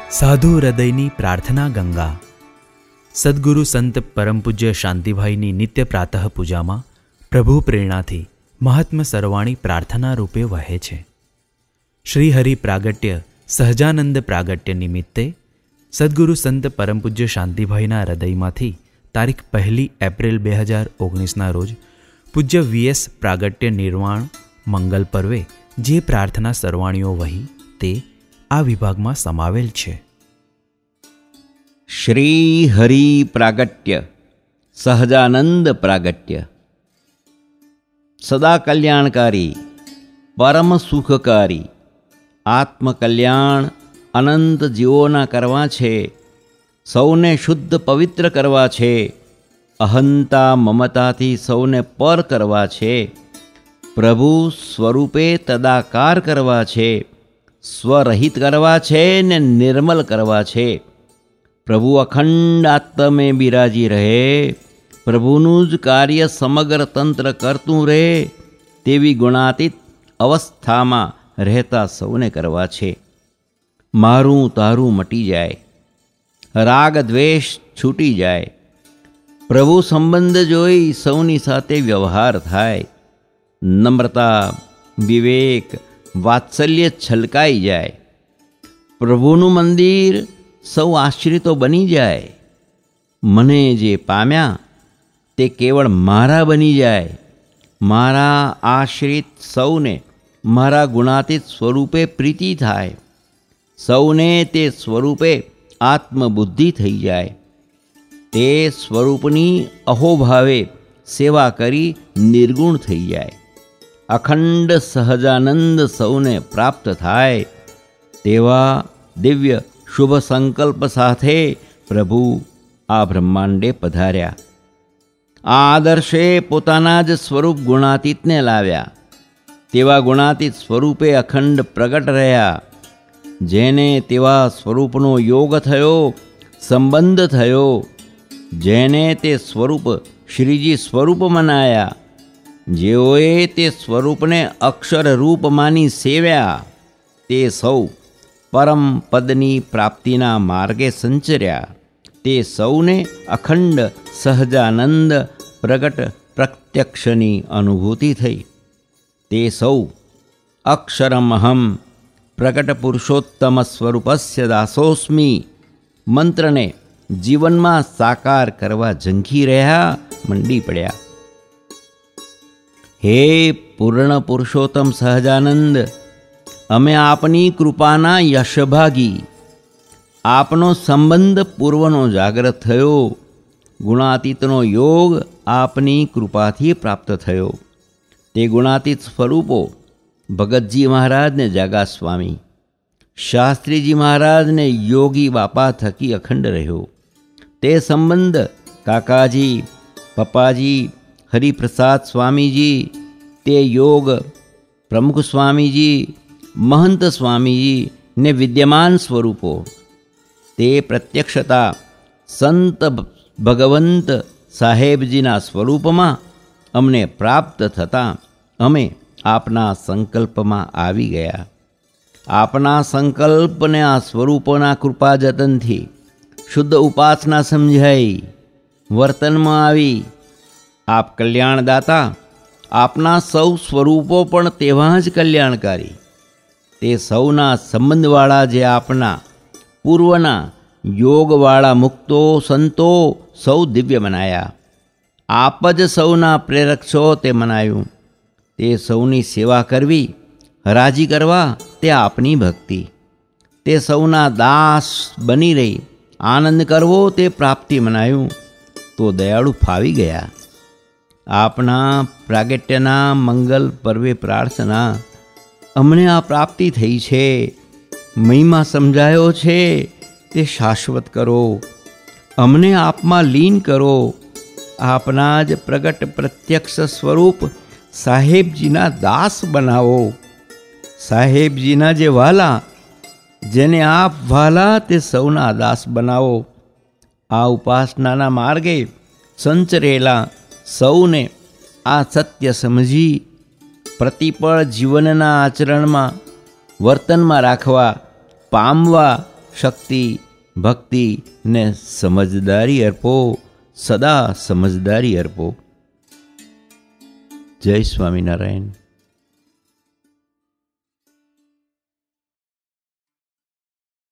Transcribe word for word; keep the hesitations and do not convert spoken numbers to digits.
સાધુ હૃદયની પ્રાર્થના ગંગા. સદગુરુ સંત પરમ પૂજ્ય શાંતિભાઈની નિત્ય પ્રાતઃ પૂજામાં પ્રભુ પ્રેરણાથી મહાત્મ સરવાણી પ્રાર્થના રૂપે વહે છે. શ્રીહરિ પ્રાગટ્ય સહજાનંદ પ્રાગટ્ય નિમિત્તે સદગુરુ સંત પરમ પૂજ્ય શાંતિભાઈના હૃદયમાંથી તારીખ પહેલી એપ્રિલ બે હજાર ઓગણીસના રોજ પૂજ્ય વીએસ પ્રાગટ્ય નિર્વાણ મંગલ પર્વે જે પ્રાર્થના સરવાણીઓ વહી તે આ વિભાગમાં સમાવેલ છે. શ્રી હરિ પ્રાગટ્ય સહજાનંદ પ્રાગટ્ય. સદા કલ્યાણકારી, પરમ સુખકારી, આત્મકલ્યાણ અનંત જીવોના કરવા છે. સૌને શુદ્ધ પવિત્ર કરવા છે. અહંતા મમતાથી સૌને પર કરવા છે. પ્રભુ સ્વરૂપે તદાકાર કરવા છે. સ્વરહિત કરવા છે ને નિર્મલ કરવા છે. પ્રભુ અખંડ આત્મે બિરાજી રહે, પ્રભુનું જ કાર્ય સમગ્ર તંત્ર કરતું રહે તેવી ગુણાતીત અવસ્થામાં રહેતા સૌને કરવા છે. મારું તારું મટી જાય, રાગ દ્વેષ છૂટી જાય, પ્રભુ સંબંધ જોઈ સૌની સાથે વ્યવહાર થાય. નમ્રતા, વિવેક, વાત્સલ્ય છલકાઈ જાય. પ્રભુનું મંદિર સૌ આશ્રિતો બની જાય. મને જે પામ્યા તે કેવળ મારા બની જાય. મારા આશ્રિત સૌને મારા ગુણાતીત સ્વરૂપે પ્રીતિ થાય. સૌને તે સ્વરૂપે આત્મબુદ્ધિ થઈ જાય. તે સ્વરૂપની અહોભાવે સેવા કરી નિર્ગુણ થઈ જાય. અખંડ સહજાનંદ સૌને પ્રાપ્ત થાય. તેવા દિવ્ય શુભ સંકલ્પ સાથે પ્રભુ આ બ્રહ્માંડે પધાર્યા. આ આદર્શે પોતાના જ સ્વરૂપ ગુણાતીતને લાવ્યા. તેવા ગુણાતીત સ્વરૂપે અખંડ પ્રગટ રહ્યા. જેને તેવા સ્વરૂપનો યોગ થયો, સંબંધ થયો, જેને તે સ્વરૂપ શ્રીજી સ્વરૂપ મનાયા, જેઓએ તે સ્વરૂપને અક્ષર રૂપ માની સેવ્યા, તે સૌ પરમ પદની પ્રાપ્તિના માર્ગે સંચર્યા. તે સૌને અખંડ સહજાનંદ પ્રગટ પ્રત્યક્ષની અનુભૂતિ થઈ. તે સૌ અક્ષરમહમ પ્રગટ પુરુષોત્તમ સ્વરૂપસ્ય દાસોસ્મિ મંત્રને જીવનમાં સાકાર કરવા ઝંખી રહ્યા, મંડી પડ્યા. હે પૂર્ણ પુરુષોત્તમ સહજાનંદ, અમે આપની કૃપાના યશભાગી. આપનો સંબંધ પૂર્વનો જાગ્રત થયો. ગુણાતીતનો યોગ આપની કૃપાથી પ્રાપ્ત થયો. તે ગુણાતીત સ્વરૂપો ભગતજી મહારાજને જાગા સ્વામી, શાસ્ત્રીજી મહારાજને યોગી બાપા થકી અખંડ રહ્યો. તે સંબંધ કાકાજી, પપ્પાજી, હરિપ્રસાદ સ્વામીજી, તે યોગ પ્રમુખ સ્વામીજી, મહંત સ્વામીજી ને વિદ્યમાન સ્વરૂપો, તે પ્રત્યક્ષતા સંત ભગવંત સાહેબજીના સ્વરૂપમાં અમને પ્રાપ્ત થતાં અમે આપના સંકલ્પમાં આવી ગયા. આપના સંકલ્પને આ સ્વરૂપોના કૃપા જતનથી શુદ્ધ ઉપાસના સમજાઈ વર્તનમાં આવી. આપ કલ્યાણદાતા, આપના સૌ સ્વરૂપો પણ તેવા જ કલ્યાણકારી. તે સૌના સંબંધવાળા જે આપના પૂર્વના યોગવાળા મુક્તો સંતો સૌ દિવ્ય મનાયા. આપ જ સૌના પ્રેરક છો તે મનાયું. તે સૌની સેવા કરવી, રાજી કરવા તે આપની ભક્તિ. તે સૌના દાસ બની રહી આનંદ કરવો તે પ્રાપ્તિ મનાયું. તો દયાળુ ફાવી ગયા. આપના પ્રાગટ્યના મંગલ પર્વે પ્રાર્થના, અમને આ પ્રાપ્તિ થઈ છે, મહિમા સમજાયો છે તે શાશ્વત કરો. અમને આપમાં લીન કરો. આપના જ પ્રગટ પ્રત્યક્ષ સ્વરૂપ સાહેબજીના દાસ બનાવો. સાહેબજીના જે વાલા, જેને આપ વાલા તે સૌના દાસ બનાવો. આ ઉપાસનાના માર્ગે સંચરેલા સૌને આ સત્ય સમજી પ્રતિપળ જીવનના આચરણમાં વર્તનમાં રાખવા, પામવા શક્તિ, ભક્તિ ને સમજદારી અર્પો, સદા સમજદારી અર્પો. જય સ્વામિનારાયણ.